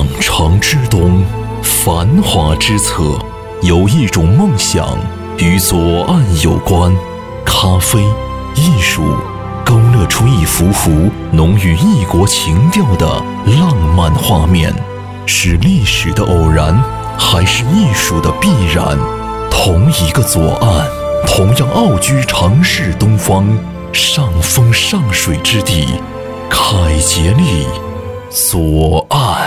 长之东，繁华之侧，有一种梦想与左岸有关。咖啡、艺术，勾勒出一幅幅浓郁异国情调的浪漫画面。是历史的偶然，还是艺术的必然？同一个左岸，同样傲居城市东方，上风上水之地，凯杰利左岸。